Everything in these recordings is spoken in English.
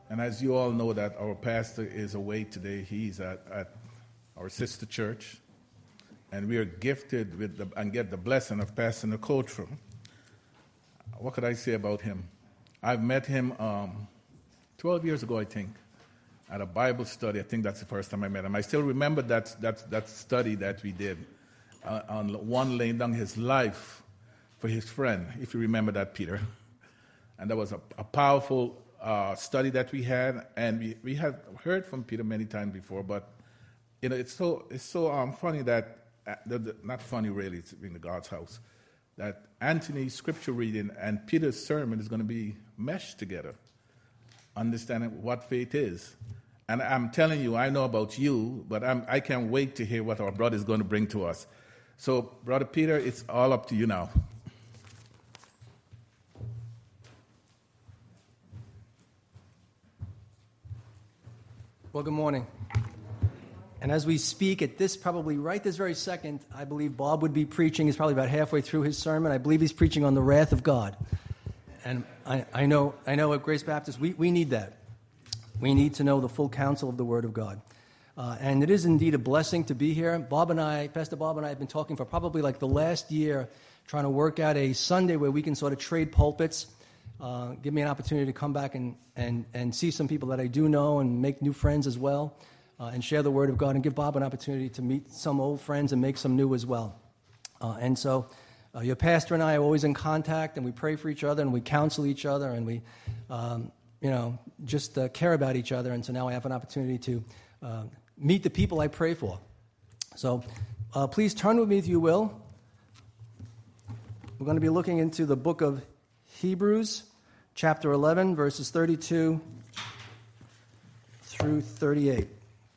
And as you all know that our pastor is away today, he's at our sister church, and we are gifted with and get the blessing of Pastor Nicotro. What could I say about him? I've met him 12 years ago, I think, at a Bible study. I think that's the first time I met him. I still remember that study that we did on one laying down his life for his friend, if you remember that, Peter. And that was a powerful study that we had, and we had heard from Peter many times before, but it's so funny that, not funny really, it's in God's house, that Anthony's scripture reading and Peter's sermon is going to be meshed together, understanding what faith is. And I'm telling you, I know about you, but I can't wait to hear what our brother is going to bring to us. So, Brother Peter, it's all up to you now. Well, good morning. And as we speak at this, probably right this very second, I believe Bob would be preaching. He's probably about halfway through his sermon. I believe he's preaching on the wrath of God. And I know at Grace Baptist, we need that. We need to know the full counsel of the Word of God. And it is indeed a blessing to be here. Pastor Bob and I have been talking for probably like the last year, trying to work out a Sunday where we can sort of trade pulpits. Give me an opportunity to come back and see some people that I do know and make new friends as well, and share the Word of God, and give Bob an opportunity to meet some old friends and make some new as well. And so your pastor and I are always in contact, and we pray for each other, and we counsel each other, and we just care about each other. And so now I have an opportunity to meet the people I pray for. So please turn with me, if you will. We're going to be looking into the book of Hebrews, chapter 11, verses 32 through 38.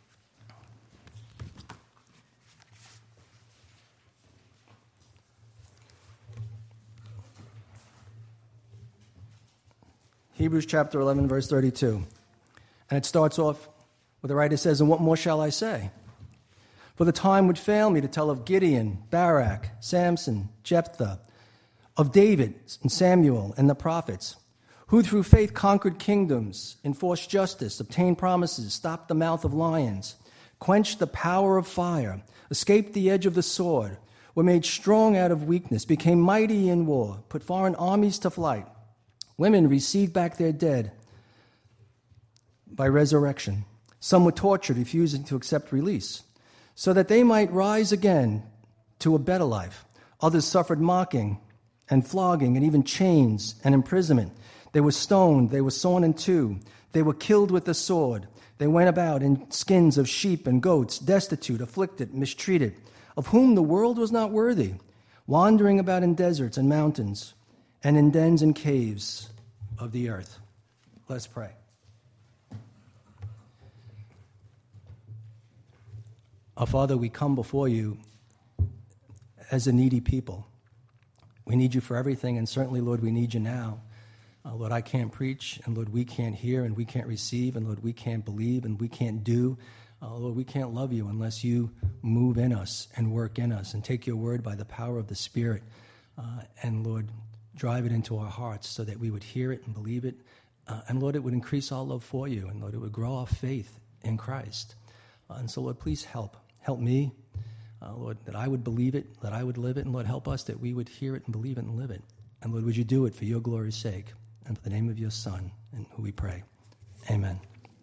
Hebrews chapter 11, verse 32. And it starts off where the writer says, "And what more shall I say? For the time would fail me to tell of Gideon, Barak, Samson, Jephthah, of David and Samuel and the prophets, who through faith conquered kingdoms, enforced justice, obtained promises, stopped the mouth of lions, quenched the power of fire, escaped the edge of the sword, were made strong out of weakness, became mighty in war, put foreign armies to flight. Women received back their dead by resurrection. Some were tortured, refusing to accept release, so that they might rise again to a better life. Others suffered mocking and flogging and even chains and imprisonment. They were stoned, they were sawn in two, they were killed with the sword. They went about in skins of sheep and goats, destitute, afflicted, mistreated, of whom the world was not worthy, wandering about in deserts and mountains, and in dens and caves of the earth." Let's pray. Our Father, we come before you as a needy people. We need you for everything, and certainly, Lord, we need you now. Lord, I can't preach, and Lord, we can't hear, and we can't receive, and Lord, we can't believe, and we can't do. Lord, we can't love you unless you move in us and work in us and take your word by the power of the Spirit, and Lord, drive it into our hearts so that we would hear it and believe it, and Lord, it would increase our love for you, and Lord, it would grow our faith in Christ. And so, Lord, please help me, Lord, that I would believe it, that I would live it, and Lord, help us that we would hear it and believe it and live it. And Lord, would you do it for your glory's sake and for the name of your Son, in whom we pray. Amen.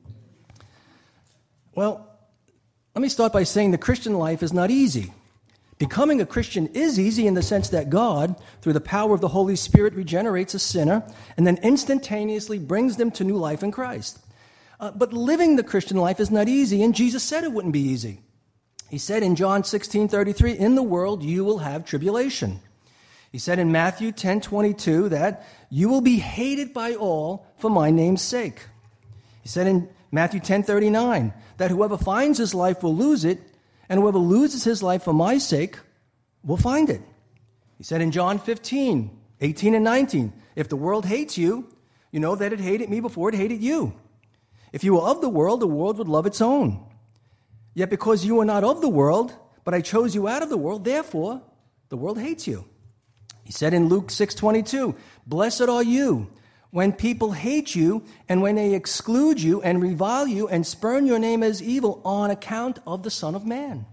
Well, let me start by saying the Christian life is not easy. Becoming a Christian is easy in the sense that God, through the power of the Holy Spirit, regenerates a sinner and then instantaneously brings them to new life in Christ. But living the Christian life is not easy, and Jesus said it wouldn't be easy. He said in John 16:33, "In the world you will have tribulation." He said in Matthew 10:22 that you will be hated by all for my name's sake. He said in Matthew 10:39 that whoever finds his life will lose it, and whoever loses his life for my sake will find it. He said in John 15:18 and 19, "If the world hates you, you know that it hated me before it hated you. If you were of the world would love its own. Yet because you are not of the world, but I chose you out of the world, therefore the world hates you." He said in Luke 6:22, "Blessed are you when people hate you and when they exclude you and revile you and spurn your name as evil on account of the Son of Man.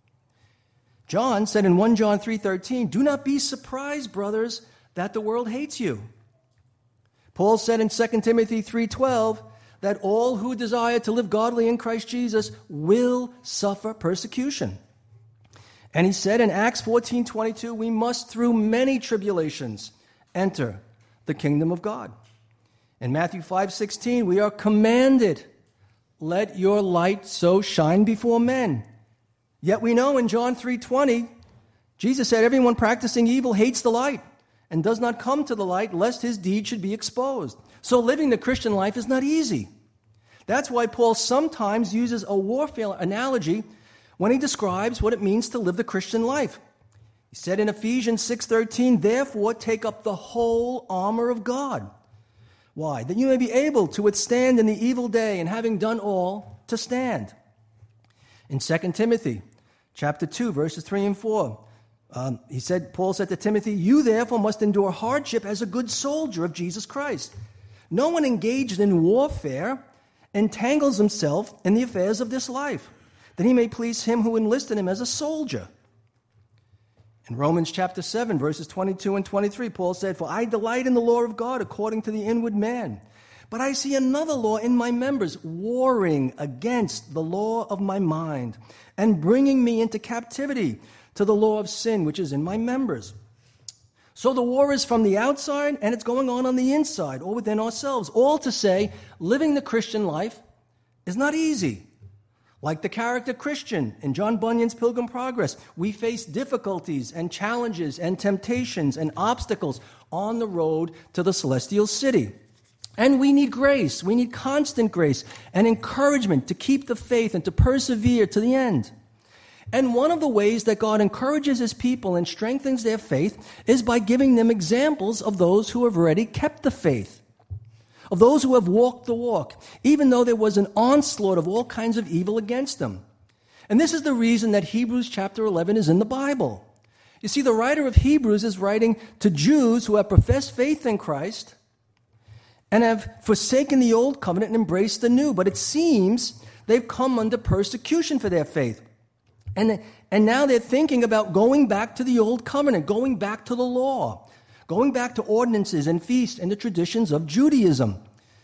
John said in 1 John 3:13, do not be surprised, brothers, that the world hates you. Paul said in 2 Timothy 3:12 that all who desire to live godly in Christ Jesus will suffer persecution. And he said in Acts 14:22, we must through many tribulations enter the kingdom of God. In Matthew 5:16, we are commanded, let your light so shine before men. Yet we know in John 3:20, Jesus said, everyone practicing evil hates the light and does not come to the light lest his deed should be exposed. So living the Christian life is not easy. That's why Paul sometimes uses a warfare analogy when he describes what it means to live the Christian life. He said in Ephesians 6:13, therefore take up the whole armor of God. Why? That you may be able to withstand in the evil day, and having done all, to stand. In 2 Timothy chapter 2, verses 3 and 4, Paul said to Timothy, you therefore must endure hardship as a good soldier of Jesus Christ. No one engaged in warfare entangles himself in the affairs of this life, that he may please him who enlisted him as a soldier. In Romans chapter 7, verses 22 and 23, Paul said, for I delight in the law of God according to the inward man. But I see another law in my members, warring against the law of my mind, and bringing me into captivity to the law of sin, which is in my members. So the war is from the outside, and it's going on the inside, or within ourselves. All to say, living the Christian life is not easy. Like the character Christian in John Bunyan's Pilgrim Progress, we face difficulties and challenges and temptations and obstacles on the road to the celestial city. And we need grace. We need constant grace and encouragement to keep the faith and to persevere to the end. And one of the ways that God encourages his people and strengthens their faith is by giving them examples of those who have already kept the faith, of those who have walked the walk, even though there was an onslaught of all kinds of evil against them. And this is the reason that Hebrews chapter 11 is in the Bible. You see, the writer of Hebrews is writing to Jews who have professed faith in Christ and have forsaken the old covenant and embraced the new. But it seems they've come under persecution for their faith. And now they're thinking about going back to the old covenant, going back to the law, going back to ordinances and feasts and the traditions of Judaism.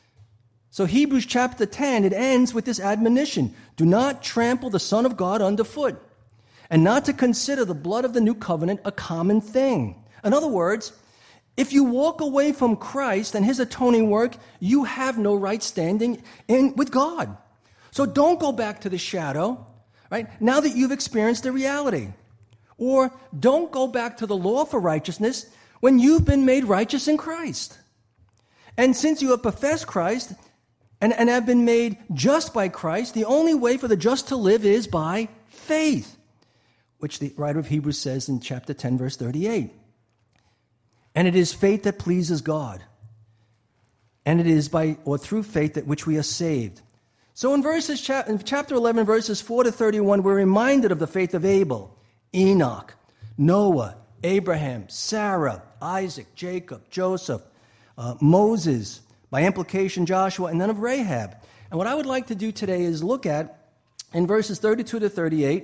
So Hebrews chapter 10, it ends with this admonition: do not trample the Son of God underfoot, and not to consider the blood of the new covenant a common thing. In other words, if you walk away from Christ and his atoning work, you have no right standing with God. So don't go back to the shadow, right, now that you've experienced the reality. Or don't go back to the law for righteousness when you've been made righteous in Christ. And since you have professed Christ and have been made just by Christ, the only way for the just to live is by faith, which the writer of Hebrews says in chapter 10, verse 38. And it is faith that pleases God. And it is by or through faith that which we are saved. So in chapter 11, verses 4 to 31, we're reminded of the faith of Abel, Enoch, Noah, Abraham, Sarah, Isaac, Jacob, Joseph, Moses, by implication Joshua, and then of Rahab. And what I would like to do today is look at, in verses 32 to 38,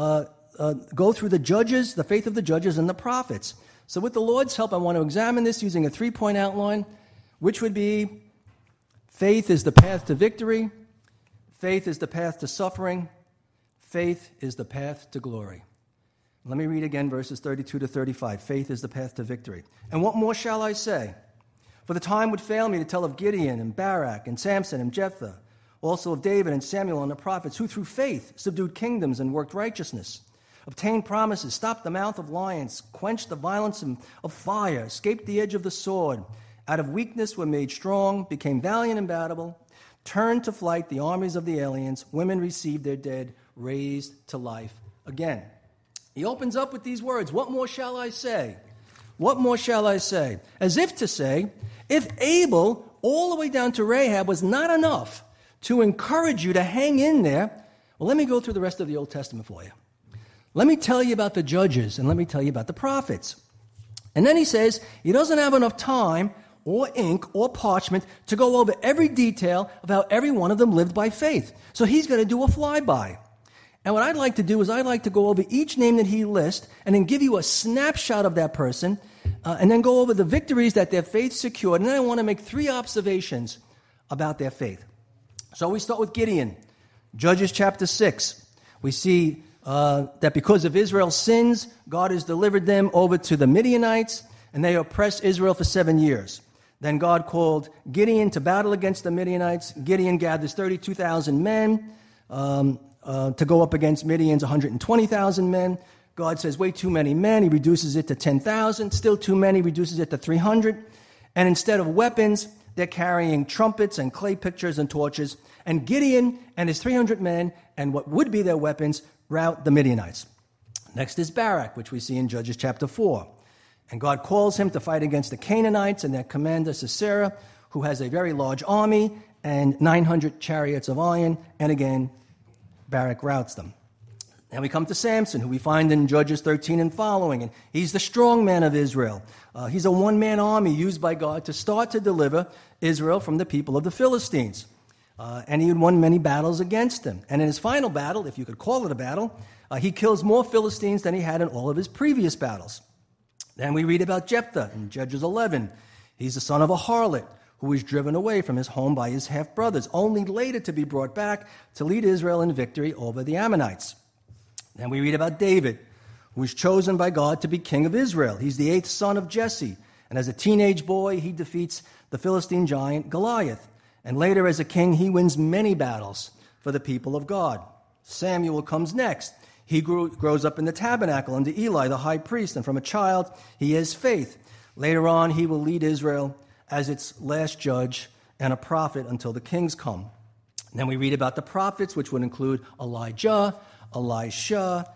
go through the judges, the faith of the judges and the prophets. So with the Lord's help, I want to examine this using a three-point outline, which would be: faith is the path to victory, faith is the path to suffering, faith is the path to glory. Let me read again verses 32 to 35. Faith is the path to victory. And what more shall I say? For the time would fail me to tell of Gideon and Barak and Samson and Jephthah, also of David and Samuel and the prophets, who through faith subdued kingdoms and worked righteousness, obtained promises, stopped the mouth of lions, quenched the violence of fire, escaped the edge of the sword, out of weakness were made strong, became valiant in battle, turned to flight the armies of the aliens, women received their dead, raised to life again. He opens up with these words: what more shall I say? What more shall I say? As if to say, if Abel, all the way down to Rahab, was not enough to encourage you to hang in there, well, let me go through the rest of the Old Testament for you. Let me tell you about the judges, and let me tell you about the prophets. And then he says he doesn't have enough time. or ink or parchment to go over every detail of how every one of them lived by faith. So he's going to do a flyby. And what I'd like to do is I'd like to go over each name that he lists and then give you a snapshot of that person and then go over the victories that their faith secured. And then I want to make 3 observations about their faith. So we start with Gideon. Judges chapter 6. We see that because of Israel's sins, God has delivered them over to the Midianites, and they oppressed Israel for 7 years. Then God called Gideon to battle against the Midianites. Gideon gathers 32,000 men to go up against Midian's 120,000 men. God says, way too many men. He reduces it to 10,000. Still too many, reduces it to 300. And instead of weapons, they're carrying trumpets and clay pictures and torches. And Gideon and his 300 men and what would be their weapons rout the Midianites. Next is Barak, which we see in Judges chapter 4. And God calls him to fight against the Canaanites and their commander Sisera, who has a very large army and 900 chariots of iron. And again, Barak routs them. Then we come to Samson, who we find in Judges 13 and following. And he's the strong man of Israel. He's a one-man army used by God to start to deliver Israel from the people of the Philistines. And he had won many battles against them. And in his final battle, if you could call it a battle, he kills more Philistines than he had in all of his previous battles. Then we read about Jephthah in Judges 11. He's the son of a harlot who was driven away from his home by his half-brothers, only later to be brought back to lead Israel in victory over the Ammonites. Then we read about David, who was chosen by God to be king of Israel. He's the 8th son of Jesse. And as a teenage boy, he defeats the Philistine giant Goliath. And later, as a king, he wins many battles for the people of God. Samuel comes next. He grows up in the tabernacle under Eli, the high priest, and from a child, he has faith. Later on, he will lead Israel as its last judge and a prophet until the kings come. And then we read about the prophets, which would include Elijah, Elisha,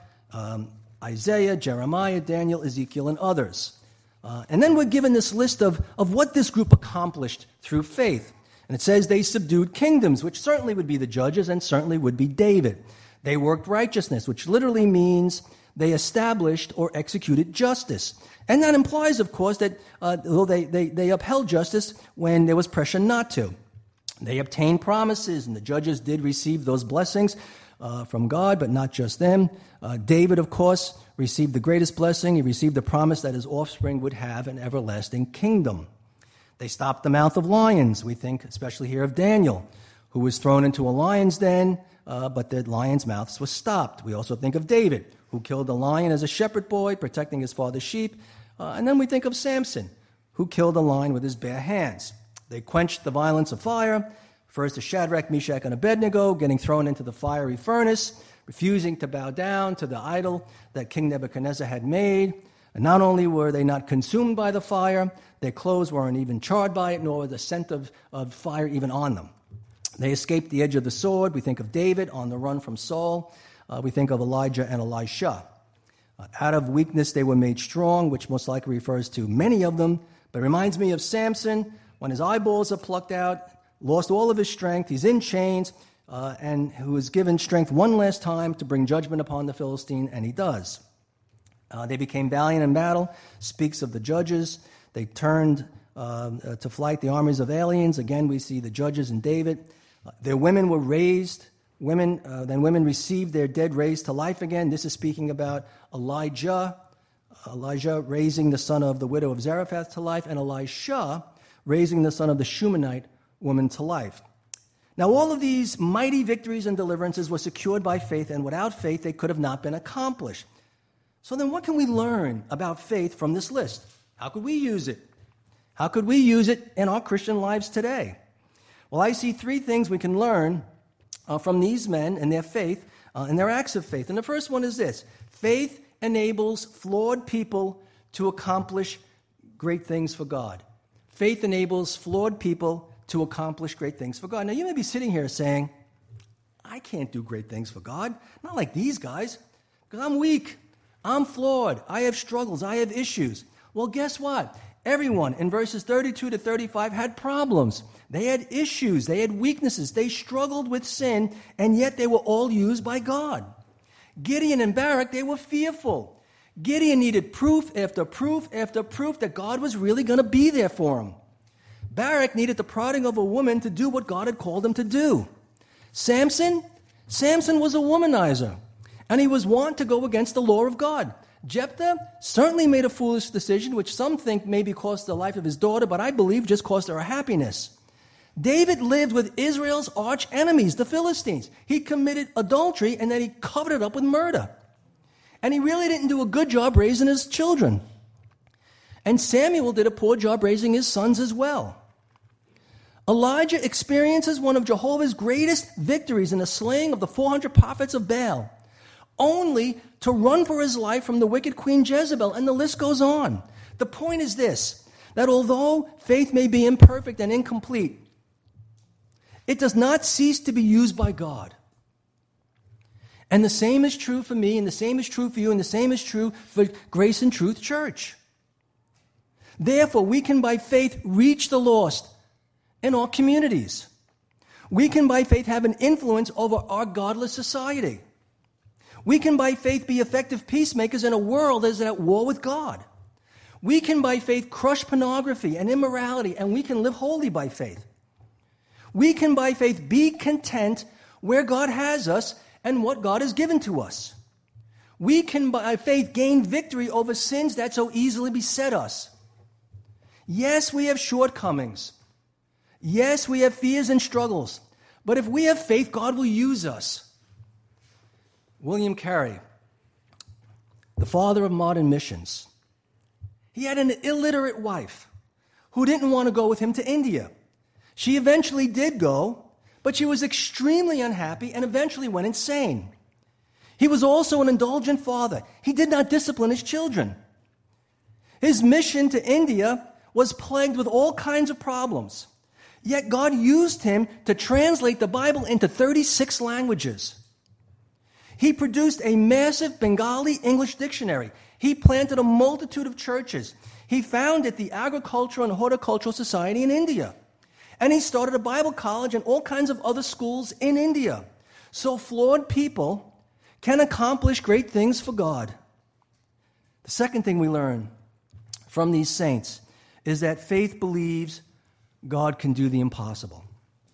Isaiah, Jeremiah, Daniel, Ezekiel, and others. And then we're given this list of what this group accomplished through faith. And it says they subdued kingdoms, which certainly would be the judges and certainly would be David. They worked righteousness, which literally means they established or executed justice. And that implies, of course, that they upheld justice when there was pressure not to. They obtained promises, and the judges did receive those blessings from God, but not just them. David, of course, received the greatest blessing. He received the promise that his offspring would have an everlasting kingdom. They stopped the mouth of lions. We think especially here of Daniel, who was thrown into a lion's den, but the lions' mouths were stopped. We also think of David, who killed a lion as a shepherd boy, protecting his father's sheep. And then we think of Samson, who killed a lion with his bare hands. They quenched the violence of fire, first to Shadrach, Meshach, and Abednego, getting thrown into the fiery furnace, refusing to bow down to the idol that King Nebuchadnezzar had made. And not only were they not consumed by the fire, their clothes weren't even charred by it, nor was the scent of fire even on them. They escaped the edge of the sword. We think of David on the run from Saul. We think of Elijah and Elisha. Out of weakness, they were made strong, which most likely refers to many of them, but it reminds me of Samson when his eyeballs are plucked out, lost all of his strength, he's in chains, and who is given strength one last time to bring judgment upon the Philistine, and he does. They became valiant in battle, speaks of the judges. They turned to flight the armies of aliens. Again, we see the judges and David. Their women were raised. Then women received their dead raised to life again. This is speaking about Elijah raising the son of the widow of Zarephath to life, and Elisha raising the son of the Shunammite woman to life. Now, all of these mighty victories and deliverances were secured by faith, and without faith, they could have not been accomplished. So then what can we learn about faith from this list? How could we use it? How could we use it in our Christian lives today? Well, I see 3 things we can learn from these men and their faith and their acts of faith. And the first one is this: faith enables flawed people to accomplish great things for God. Faith enables flawed people to accomplish great things for God. Now, you may be sitting here saying, I can't do great things for God. Not like these guys, because I'm weak. I'm flawed. I have struggles. I have issues. Well, guess what? Everyone in verses 32 to 35 had problems. They had issues. They had weaknesses. They struggled with sin, and yet they were all used by God. Gideon and Barak, they were fearful. Gideon needed proof after proof after proof that God was really going to be there for him. Barak needed the prodding of a woman to do what God had called him to do. Samson was a womanizer, and he was wont to go against the law of God. Jephthah certainly made a foolish decision, which some think maybe cost the life of his daughter, but I believe just cost her happiness. David lived with Israel's arch enemies, the Philistines. He committed adultery, and then he covered it up with murder. And he really didn't do a good job raising his children. And Samuel did a poor job raising his sons as well. Elijah experiences one of Jehovah's greatest victories in the slaying of the 400 prophets of Baal, only to run for his life from the wicked Queen Jezebel, and the list goes on. The point is this, that although faith may be imperfect and incomplete, it does not cease to be used by God. And the same is true for me, and the same is true for you, and the same is true for Grace and Truth Church. Therefore, we can by faith reach the lost in our communities. We can by faith have an influence over our godless society. We can by faith be effective peacemakers in a world that is at war with God. We can by faith crush pornography and immorality, and we can live holy by faith. We can by faith be content where God has us and what God has given to us. We can by faith gain victory over sins that so easily beset us. Yes, we have shortcomings. Yes, we have fears and struggles. But if we have faith, God will use us. William Carey, the father of modern missions, he had an illiterate wife who didn't want to go with him to India. She eventually did go, but she was extremely unhappy and eventually went insane. He was also an indulgent father. He did not discipline his children. His mission to India was plagued with all kinds of problems. Yet God used him to translate the Bible into 36 languages. He produced a massive Bengali English dictionary. He planted a multitude of churches. He founded the Agricultural and Horticultural Society in India. And he started a Bible college and all kinds of other schools in India. So flawed people can accomplish great things for God. The second thing we learn from these saints is that faith believes God can do the impossible.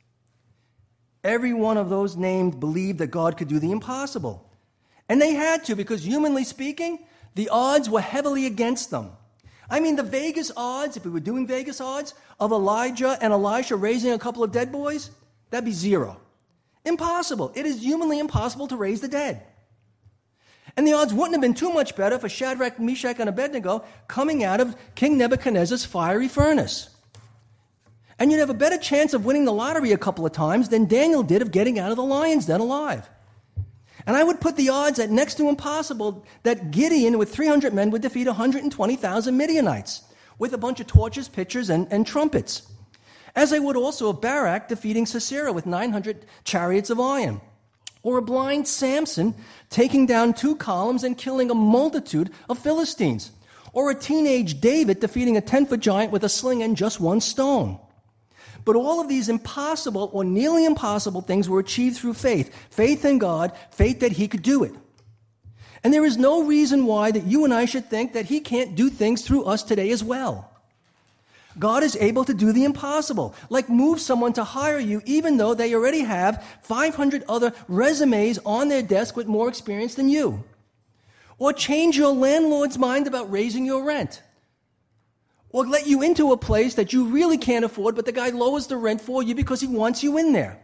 Every one of those named believed that God could do the impossible. And they had to, because humanly speaking, the odds were heavily against them. I mean, the Vegas odds, if we were doing Vegas odds, of Elijah and Elisha raising a couple of dead boys, that'd be 0. Impossible. It is humanly impossible to raise the dead. And the odds wouldn't have been too much better for Shadrach, Meshach, and Abednego coming out of King Nebuchadnezzar's fiery furnace. And you'd have a better chance of winning the lottery a couple of times than Daniel did of getting out of the lion's den alive. And I would put the odds at next to impossible that Gideon with 300 men would defeat 120,000 Midianites with a bunch of torches, pitchers, and trumpets. As I would also of Barak defeating Sisera with 900 chariots of iron. Or a blind Samson taking down 2 columns and killing a multitude of Philistines. Or a teenage David defeating a 10-foot giant with a sling and just 1 stone. But all of these impossible or nearly impossible things were achieved through faith. Faith in God, faith that he could do it. And there is no reason why that you and I should think that he can't do things through us today as well. God is able to do the impossible, like move someone to hire you even though they already have 500 other resumes on their desk with more experience than you. Or change your landlord's mind about raising your rent. Or let you into a place that you really can't afford, but the guy lowers the rent for you because he wants you in there.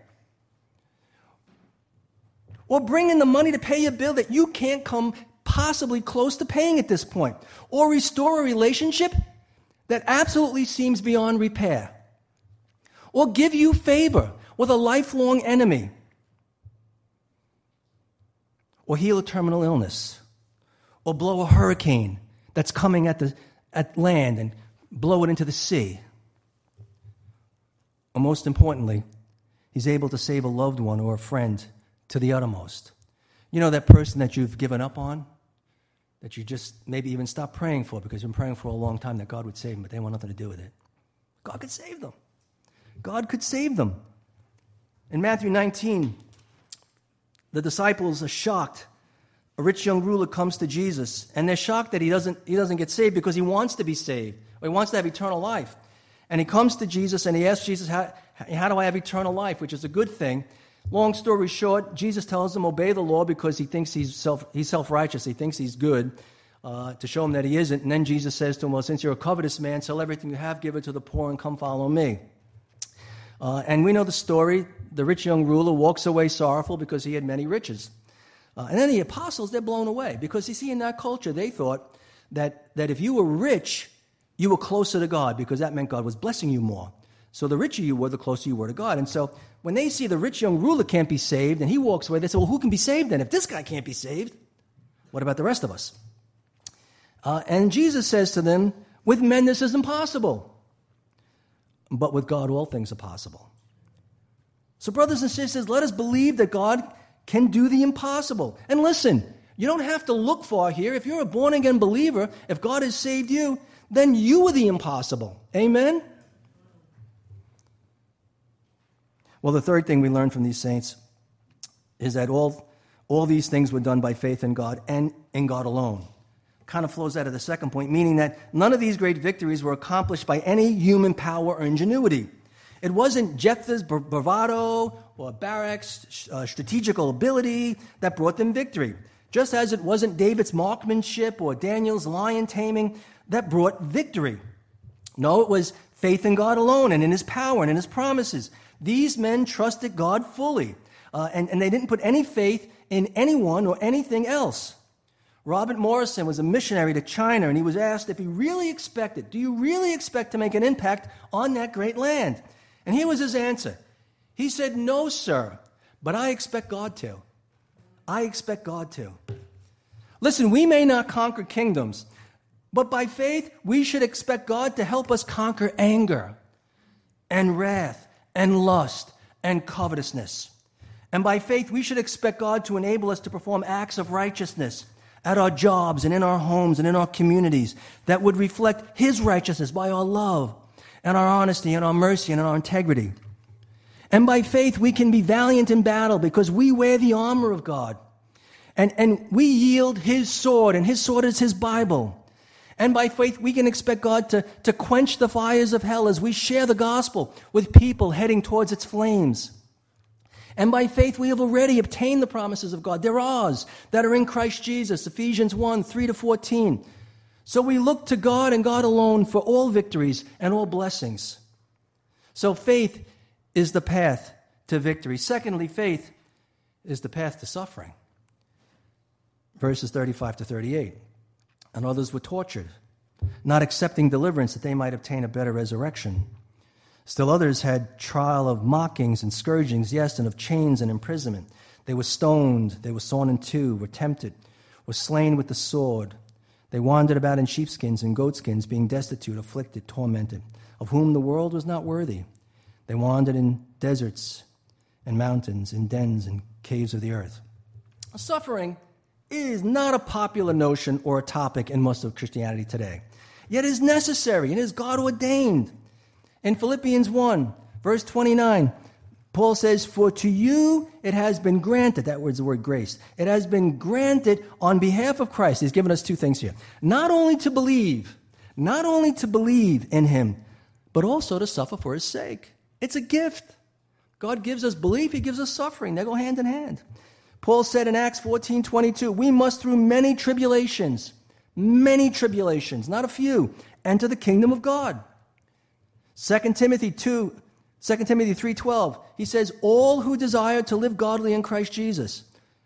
Or bring in the money to pay a bill that you can't come possibly close to paying at this point. Or restore a relationship that absolutely seems beyond repair. Or give you favor with a lifelong enemy. Or heal a terminal illness. Or blow a hurricane that's coming at land and blow it into the sea. Or most importantly, he's able to save a loved one or a friend to the uttermost. You know that person that you've given up on? That you just maybe even stopped praying for because you've been praying for a long time that God would save them, but they want nothing to do with it. God could save them. God could save them. In Matthew 19, the disciples are shocked. A rich young ruler comes to Jesus, and they're shocked that he doesn't get saved because he wants to be saved, or he wants to have eternal life. And he comes to Jesus and he asks Jesus, how do I have eternal life, which is a good thing. Long story short, Jesus tells him, obey the law because he thinks he's self-righteous. He thinks he's good, to show him that he isn't. And then Jesus says to him, well, since you're a covetous man, sell everything you have, give it to the poor, and come follow me. And we know the story. The rich young ruler walks away sorrowful because he had many riches. And then the apostles, they're blown away because, you see, in that culture, they thought that if you were rich, you were closer to God because that meant God was blessing you more. So the richer you were, the closer you were to God. And so when they see the rich young ruler can't be saved and he walks away, they say, well, who can be saved then? If this guy can't be saved, what about the rest of us? And Jesus says to them, with men this is impossible, but with God all things are possible. So brothers and sisters, let us believe that God can do the impossible. And listen, you don't have to look far here. If you're a born-again believer, if God has saved you, then you are the impossible. Amen? Well, the third thing we learn from these saints is that all these things were done by faith in God and in God alone. Kind of flows out of the second point, meaning that none of these great victories were accomplished by any human power or ingenuity. It wasn't Jephthah's bravado or Barak's strategical ability that brought them victory, just as it wasn't David's marksmanship or Daniel's lion taming that brought victory. No, it was faith in God alone and in his power and in his promises. These men trusted God fully, and they didn't put any faith in anyone or anything else. Robert Morrison was a missionary to China, and he was asked if he really expected, do you really expect to make an impact on that great land? And here was his answer. He said, no, sir, but I expect God to. I expect God to. Listen, we may not conquer kingdoms, but by faith, we should expect God to help us conquer anger and wrath and lust and covetousness. And by faith, we should expect God to enable us to perform acts of righteousness at our jobs and in our homes and in our communities that would reflect his righteousness by our love and our honesty and our mercy and our integrity. And by faith, we can be valiant in battle because we wear the armor of God. And we yield his sword, and his sword is his Bible. And by faith, we can expect God to quench the fires of hell as we share the gospel with people heading towards its flames. And by faith, we have already obtained the promises of God. They're ours that are in Christ Jesus, Ephesians 1, 3-14. So we look to God and God alone for all victories and all blessings. So faith is the path to victory. Secondly, faith is the path to suffering. Verses 35-38. And others were tortured, not accepting deliverance that they might obtain a better resurrection. Still others had trial of mockings and scourgings, yes, and of chains and imprisonment. They were stoned, they were sawn in two, were tempted, were slain with the sword. They wandered about in sheepskins and goatskins, being destitute, afflicted, tormented, of whom the world was not worthy. They wandered in deserts and mountains, in dens and caves of the earth. Suffering is not a popular notion or a topic in most of Christianity today. Yet it is necessary and is God ordained. In Philippians 1, verse 29, Paul says, for to you it has been granted, that word's the word grace, it has been granted on behalf of Christ. He's given us two things here. Not only to believe in him, but also to suffer for his sake. It's a gift. God gives us belief, he gives us suffering. They go hand in hand. Paul said in Acts 14:22, we must through many tribulations, not a few, enter the kingdom of God. 2 Timothy 3:12, he says, all who desire to live godly in Christ Jesus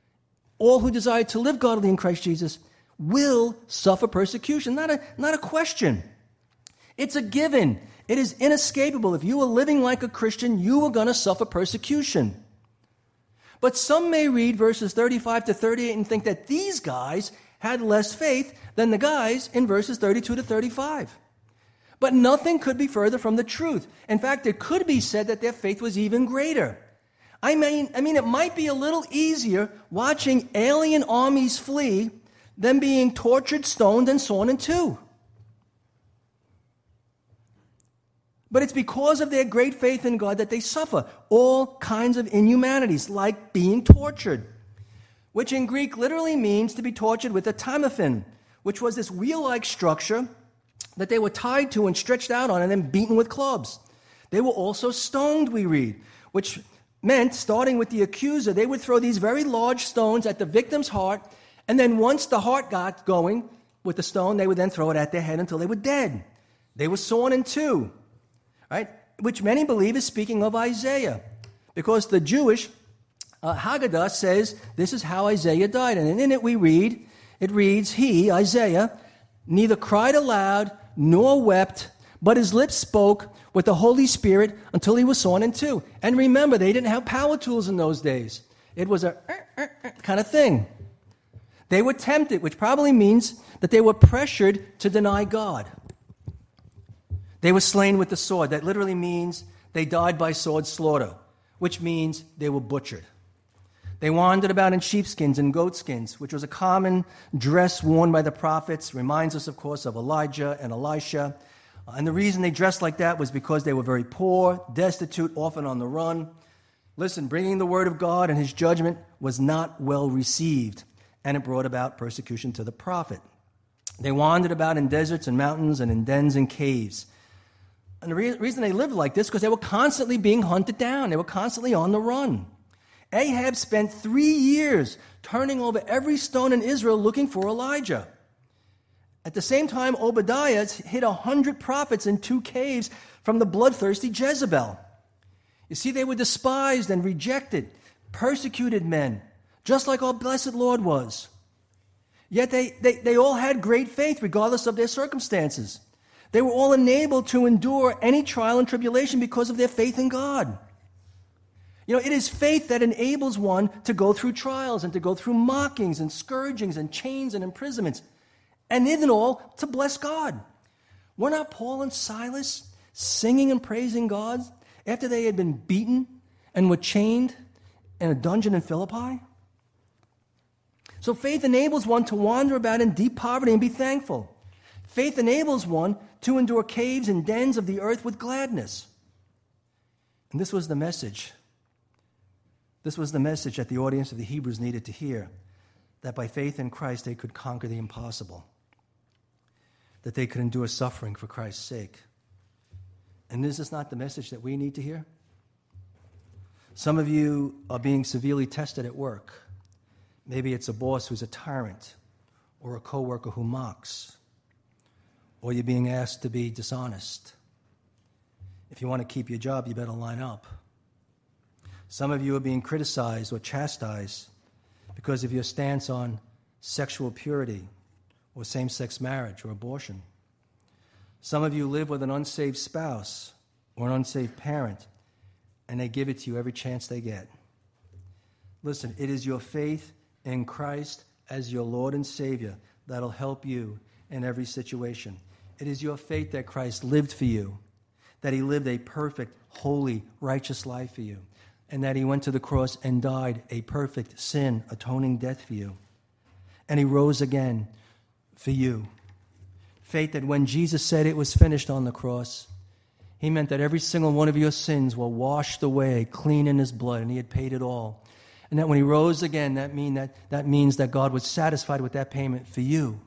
will suffer persecution. Not a question. It's a given. It is inescapable. If you are living like a Christian, you are going to suffer persecution. But some may read verses 35-38 and think that these guys had less faith than the guys in verses 32-35. But nothing could be further from the truth. In fact, it could be said that their faith was even greater. I mean, it might be a little easier watching alien armies flee than being tortured, stoned, and sawn in two. But it's because of their great faith in God that they suffer all kinds of inhumanities, like being tortured, which in Greek literally means to be tortured with a tamifin, which was this wheel-like structure that they were tied to and stretched out on and then beaten with clubs. They were also stoned, we read, which meant, starting with the accuser, they would throw these very large stones at the victim's heart, and then once the heart got going with the stone, they would then throw it at their head until they were dead. They were sawn in two, right? Which many believe is speaking of Isaiah, because the Jewish Haggadah says this is how Isaiah died. And in it it reads, he, Isaiah, neither cried aloud nor wept, but his lips spoke with the Holy Spirit until he was sawn in two. And remember, they didn't have power tools in those days. It was a kind of thing. They were tempted, which probably means that they were pressured to deny God. They were slain with the sword. That literally means they died by sword slaughter, which means they were butchered. They wandered about in sheepskins and goatskins, which was a common dress worn by the prophets. Reminds us, of course, of Elijah and Elisha. And the reason they dressed like that was because they were very poor, destitute, often on the run. Listen, bringing the word of God and his judgment was not well received, and it brought about persecution to the prophet. They wandered about in deserts and mountains and in dens and caves. And the reason they lived like this is because they were constantly being hunted down. They were constantly on the run. Ahab spent 3 years turning over every stone in Israel looking for Elijah. At the same time, Obadiah hid 100 prophets in 2 caves from the bloodthirsty Jezebel. You see, they were despised and rejected, persecuted men, just like our blessed Lord was. Yet they all had great faith regardless of their circumstances. They were all enabled to endure any trial and tribulation because of their faith in God. You know, it is faith that enables one to go through trials and to go through mockings and scourgings and chains and imprisonments, and in it all, to bless God. Were not Paul and Silas singing and praising God after they had been beaten and were chained in a dungeon in Philippi? So faith enables one to wander about in deep poverty and be thankful. Faith enables one to endure caves and dens of the earth with gladness. And this was the message. This was the message that the audience of the Hebrews needed to hear, that by faith in Christ they could conquer the impossible, that they could endure suffering for Christ's sake. And is this not the message that we need to hear? Some of you are being severely tested at work. Maybe it's a boss who's a tyrant, or a coworker who mocks, or you're being asked to be dishonest. If you want to keep your job, you better line up. Some of you are being criticized or chastised because of your stance on sexual purity or same-sex marriage or abortion. Some of you live with an unsaved spouse or an unsaved parent, and they give it to you every chance they get. Listen, it is your faith in Christ as your Lord and Savior that'll help you in every situation. It is your faith that Christ lived for you, that he lived a perfect, holy, righteous life for you, and that he went to the cross and died a perfect, sin-atoning death for you. And he rose again for you. Faith that when Jesus said it was finished on the cross, he meant that every single one of your sins were washed away clean in his blood, and he had paid it all. And that when he rose again, that means that God was satisfied with that payment for you.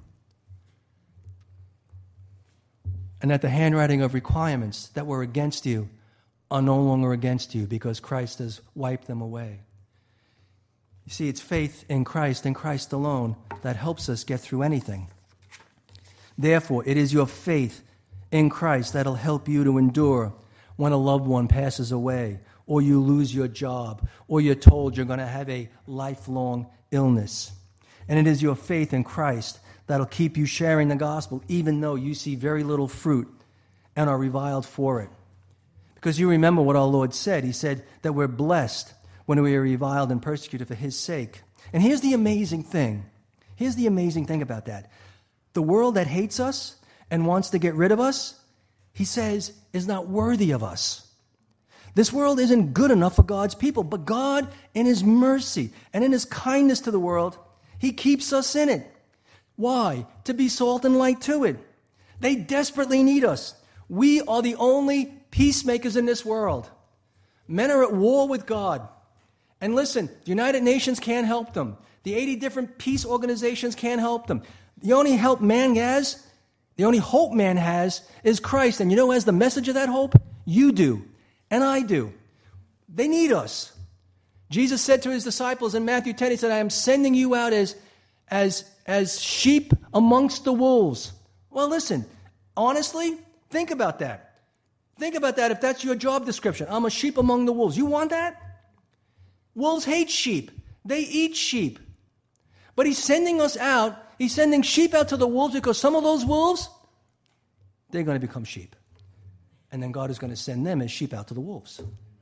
And that the handwriting of requirements that were against you are no longer against you because Christ has wiped them away. You see, it's faith in Christ and Christ alone that helps us get through anything. Therefore, it is your faith in Christ that'll help you to endure when a loved one passes away, or you lose your job, or you're told you're going to have a lifelong illness. And it is your faith in Christ that'll keep you sharing the gospel, even though you see very little fruit and are reviled for it. Because you remember what our Lord said. He said that we're blessed when we are reviled and persecuted for his sake. And here's the amazing thing. Here's the amazing thing about that. The world that hates us and wants to get rid of us, he says, is not worthy of us. This world isn't good enough for God's people, but God, in his mercy and in his kindness to the world, he keeps us in it. Why? To be salt and light to it. They desperately need us. We are the only peacemakers in this world. Men are at war with God. And listen, the United Nations can't help them. The 80 different peace organizations can't help them. The only help man has The only hope man has is Christ. And you know who has the message of that hope? You do. And I do. They need us. Jesus said to his disciples in Matthew 10, he said, I am sending you out as sheep amongst the wolves. Well, listen, honestly, think about that. Think about that if that's your job description. I'm a sheep among the wolves. You want that? Wolves hate sheep. They eat sheep. But he's sending us out. He's sending sheep out to the wolves because some of those wolves, they're going to become sheep. And then God is going to send them as sheep out to the wolves.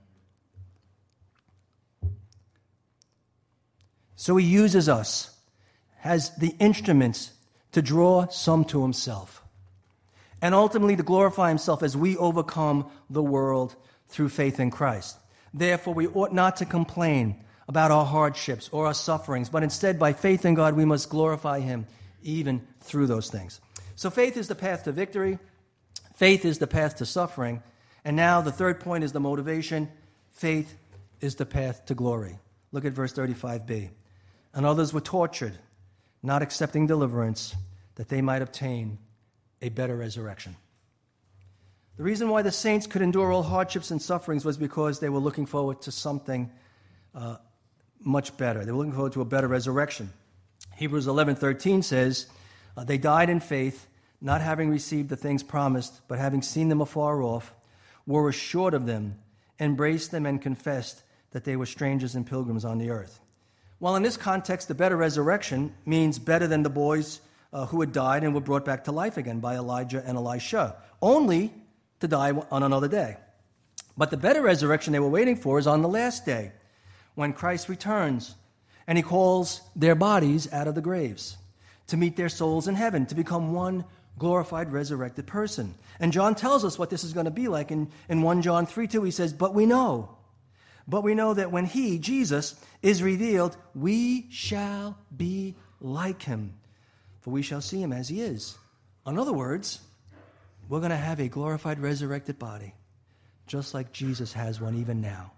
So he uses us as the instruments to draw some to himself. And ultimately to glorify himself as we overcome the world through faith in Christ. Therefore, we ought not to complain about our hardships or our sufferings, but instead, by faith in God, we must glorify him even through those things. So faith is the path to victory. Faith is the path to suffering. And now the third point is the motivation. Faith is the path to glory. Look at verse 35b. And others were tortured, not accepting deliverance, that they might obtain a better resurrection. The reason why the saints could endure all hardships and sufferings was because they were looking forward to something much better. They were looking forward to a better resurrection. Hebrews 11:13 says, they died in faith, not having received the things promised, but having seen them afar off, were assured of them, embraced them, and confessed that they were strangers and pilgrims on the earth. Well, in this context, the better resurrection means better than the boys who had died and were brought back to life again by Elijah and Elisha, only to die on another day. But the better resurrection they were waiting for is on the last day, when Christ returns, and he calls their bodies out of the graves to meet their souls in heaven, to become one glorified, resurrected person. And John tells us what this is going to be like. In 1 John 3:2, he says, But we know that when he, Jesus, is revealed, we shall be like him, for we shall see him as he is. In other words, we're going to have a glorified, resurrected body, just like Jesus has one even now.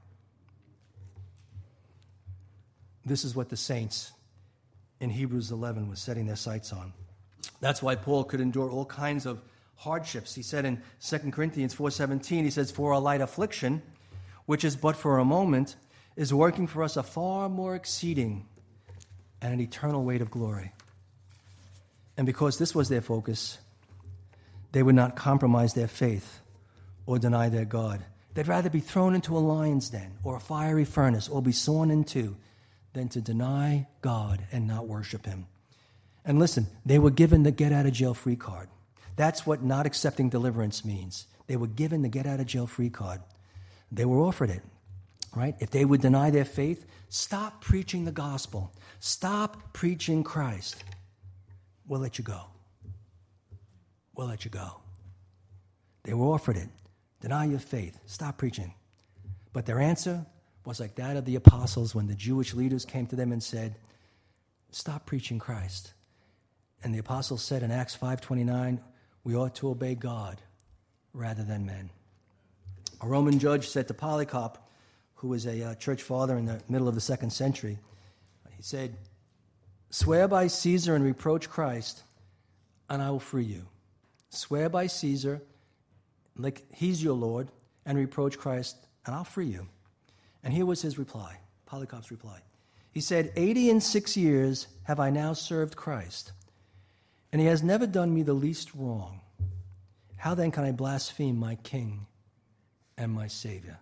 This is what the saints in Hebrews 11 was setting their sights on. That's why Paul could endure all kinds of hardships. He said in 2 Corinthians 4:17, he says, For our light affliction, which is but for a moment, is working for us a far more exceeding and an eternal weight of glory. And because this was their focus, they would not compromise their faith or deny their God. They'd rather be thrown into a lion's den or a fiery furnace or be sawn in two than to deny God and not worship him. And listen, they were given the get-out-of-jail-free card. That's what not accepting deliverance means. They were given the get-out-of-jail-free card. They were offered it, right? If they would deny their faith, stop preaching the gospel. Stop preaching Christ. We'll let you go. We'll let you go. They were offered it. Deny your faith. Stop preaching. But their answer was like that of the apostles when the Jewish leaders came to them and said, stop preaching Christ. And the apostles said in Acts 5:29, we ought to obey God rather than men. A Roman judge said to Polycarp, who was a church father in the middle of the 2nd century, he said, swear by Caesar and reproach Christ, and I will free you. Swear by Caesar, like he's your Lord, and reproach Christ, and I'll free you. And here was his reply, Polycarp's reply. He said, 86 years have I now served Christ, and he has never done me the least wrong. How then can I blaspheme my King and my Savior?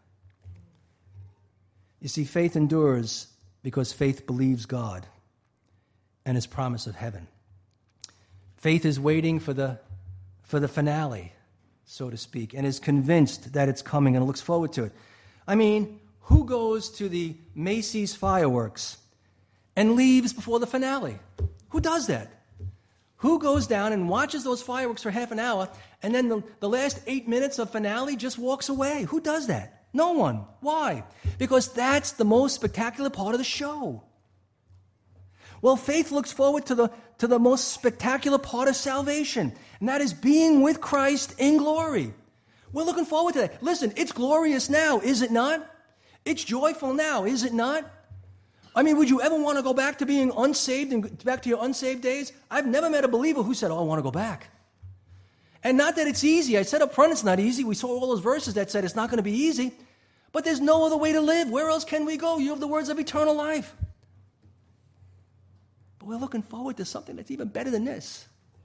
You see, faith endures because faith believes God and his promise of heaven. Faith is waiting for the finale, so to speak, and is convinced that it's coming and looks forward to it. I mean, who goes to the Macy's fireworks and leaves before the finale? Who does that? Who goes down and watches those fireworks for half an hour and then the last 8 minutes of finale just walks away? Who does that? No one. Why? Because that's the most spectacular part of the show. Well, faith looks forward to the most spectacular part of salvation, and that is being with Christ in glory. We're looking forward to that. Listen, it's glorious now, is it not? It's joyful now, is it not? I mean, would you ever want to go back to being unsaved and back to your unsaved days? I've never met a believer who said, I want to go back. And not that it's easy. I said up front it's not easy. We saw all those verses that said it's not going to be easy. But there's no other way to live. Where else can we go? You have the words of eternal life. But we're looking forward to something that's even better than this.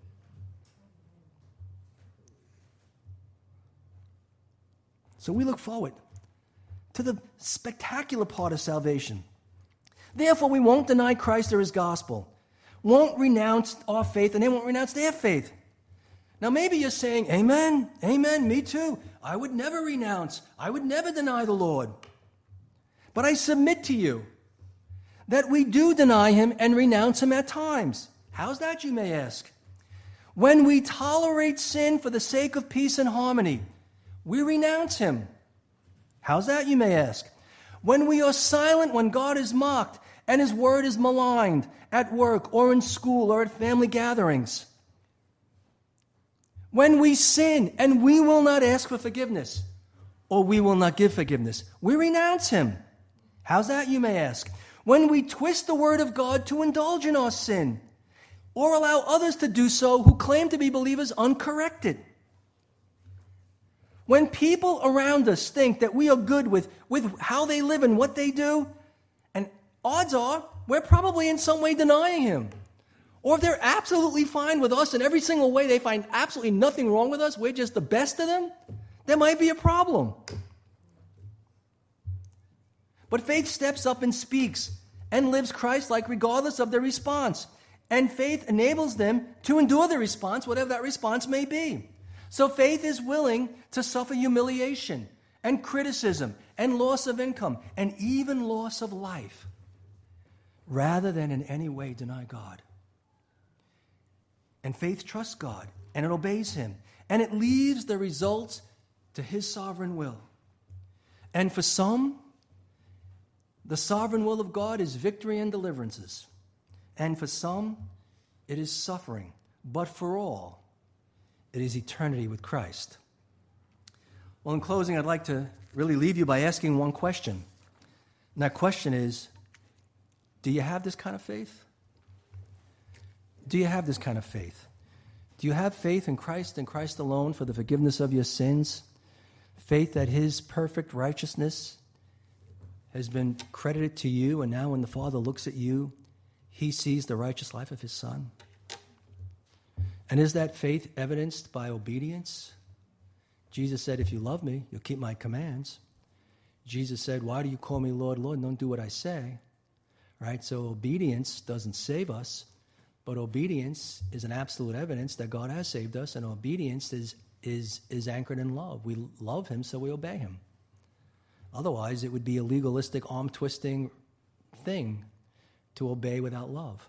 So we look forward to the spectacular part of salvation. Therefore, we won't deny Christ or his gospel, won't renounce our faith, and they won't renounce their faith. Now, maybe you're saying, amen, amen, me too. I would never renounce. I would never deny the Lord. But I submit to you that we do deny him and renounce him at times. How's that, you may ask? When we tolerate sin for the sake of peace and harmony, we renounce him. How's that, you may ask? When we are silent when God is mocked and his word is maligned at work or in school or at family gatherings. When we sin and we will not ask for forgiveness or we will not give forgiveness, we renounce him. How's that, you may ask? When we twist the word of God to indulge in our sin or allow others to do so who claim to be believers uncorrected. When people around us think that we are good with how they live and what they do, and odds are we're probably in some way denying him. Or if they're absolutely fine with us in every single way, they find absolutely nothing wrong with us, we're just the best of them, there might be a problem. But faith steps up and speaks and lives Christ-like regardless of their response. And faith enables them to endure the response, whatever that response may be. So faith is willing to suffer humiliation and criticism and loss of income and even loss of life rather than in any way deny God. And faith trusts God and it obeys him and it leaves the results to his sovereign will. And for some, the sovereign will of God is victory and deliverances. And for some, it is suffering. But for all, it is eternity with Christ. Well, in closing, I'd like to really leave you by asking one question. And that question is, do you have this kind of faith? Do you have this kind of faith? Do you have faith in Christ and Christ alone for the forgiveness of your sins? Faith that his perfect righteousness has been credited to you, and now when the Father looks at you, he sees the righteous life of his Son? And is that faith evidenced by obedience? Jesus said, if you love me, you'll keep my commands. Jesus said, why do you call me Lord, Lord, and don't do what I say? Right? So obedience doesn't save us, but obedience is an absolute evidence that God has saved us, and obedience is anchored in love. We love him, so we obey him. Otherwise, it would be a legalistic, arm-twisting thing to obey without love.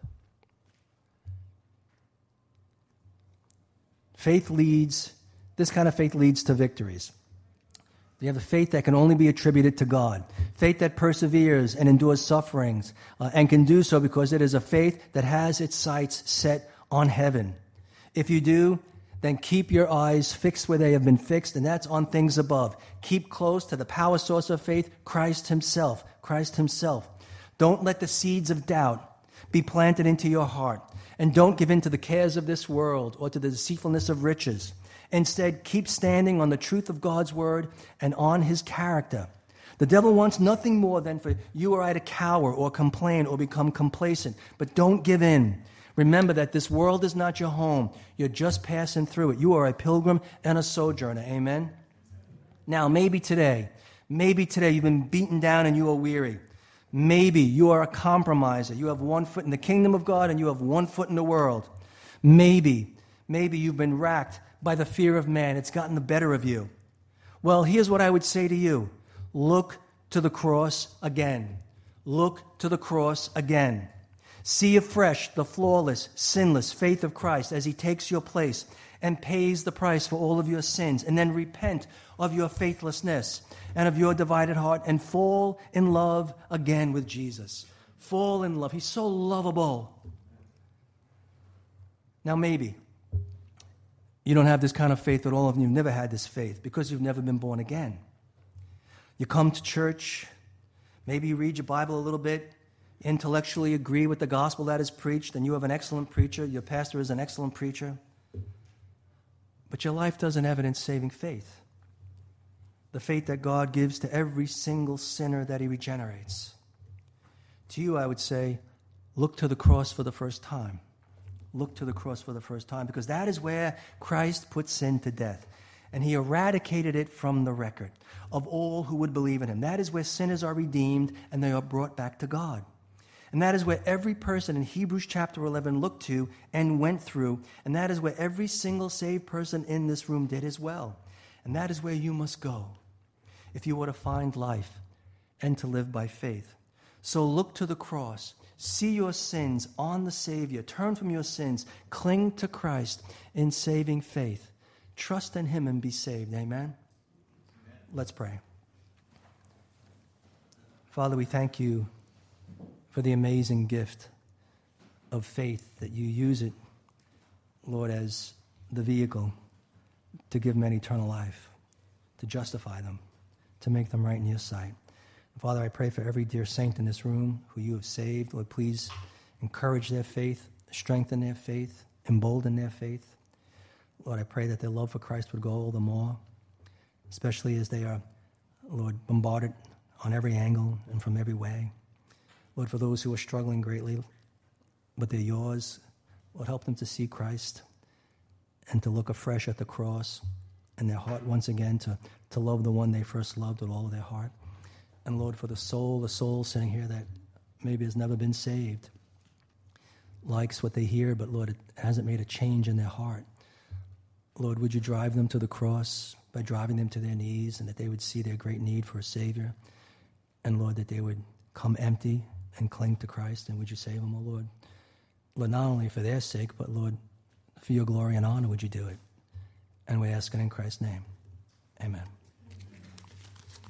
This kind of faith leads to victories. You have a faith that can only be attributed to God. Faith that perseveres and endures sufferings and can do so because it is a faith that has its sights set on heaven. If you do, then keep your eyes fixed where they have been fixed, and that's on things above. Keep close to the power source of faith, Christ himself. Christ himself. Don't let the seeds of doubt be planted into your heart, and don't give in to the cares of this world or to the deceitfulness of riches. Instead, keep standing on the truth of God's word and on his character. The devil wants nothing more than for you or I to cower or complain or become complacent. But don't give in. Remember that this world is not your home. You're just passing through it. You are a pilgrim and a sojourner. Amen? Now, maybe today you've been beaten down and you are weary. Maybe you are a compromiser. You have one foot in the kingdom of God and you have one foot in the world. Maybe you've been racked by the fear of man. It's gotten the better of you. Well, here's what I would say to you. Look to the cross again. Look to the cross again. See afresh the flawless, sinless faith of Christ as he takes your place and pays the price for all of your sins, and then repent of your faithlessness and of your divided heart and fall in love again with Jesus. Fall in love. He's so lovable. Now maybe you don't have this kind of faith at all, and you've never had this faith because you've never been born again. You come to church, maybe you read your Bible a little bit, intellectually agree with the gospel that is preached, and you have an excellent preacher, your pastor is an excellent preacher. but your life doesn't evidence saving faith. The faith that God gives to every single sinner that he regenerates. To you, I would say, look to the cross for the first time. Look to the cross for the first time, because that is where Christ put sin to death. And he eradicated it from the record of all who would believe in him. That is where sinners are redeemed and they are brought back to God. And that is where every person in Hebrews chapter 11 looked to and went through. And that is where every single saved person in this room did as well. And that is where you must go if you want to find life and to live by faith. So look to the cross. See your sins on the Savior. Turn from your sins. Cling to Christ in saving faith. Trust in him and be saved. Amen? Let's pray. Father, we thank you for the amazing gift of faith, that you use it, Lord, as the vehicle to give men eternal life, to justify them, to make them right in your sight. Father, I pray for every dear saint in this room who you have saved. Lord, please encourage their faith, strengthen their faith, embolden their faith. Lord, I pray that their love for Christ would go all the more, especially as they are, Lord, bombarded on every angle and from every way. Lord, for those who are struggling greatly, but they're yours, Lord, help them to see Christ and to look afresh at the cross and their heart once again to love the one they first loved with all of their heart. And Lord, for the soul sitting here that maybe has never been saved, likes what they hear, but Lord, it hasn't made a change in their heart. Lord, would you drive them to the cross by driving them to their knees, and that they would see their great need for a Savior. And Lord, that they would come empty and cling to Christ. And would you save them, oh Lord? Lord, not only for their sake, but Lord, for your glory and honor, would you do it? And we ask it in Christ's name. Amen.